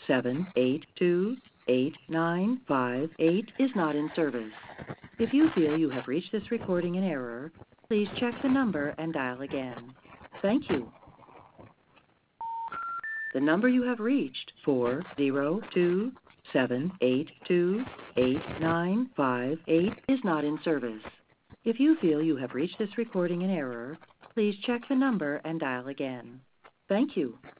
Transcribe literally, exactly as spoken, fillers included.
seven eight two, eight nine five eight is not in service. If you feel you have reached this recording in error, please check the number and dial again. Thank you. The number you have reached, four zero two, seven eight two, eight nine five eight, is not in service. If you feel you have reached this recording in error, please check the number and dial again. Thank you.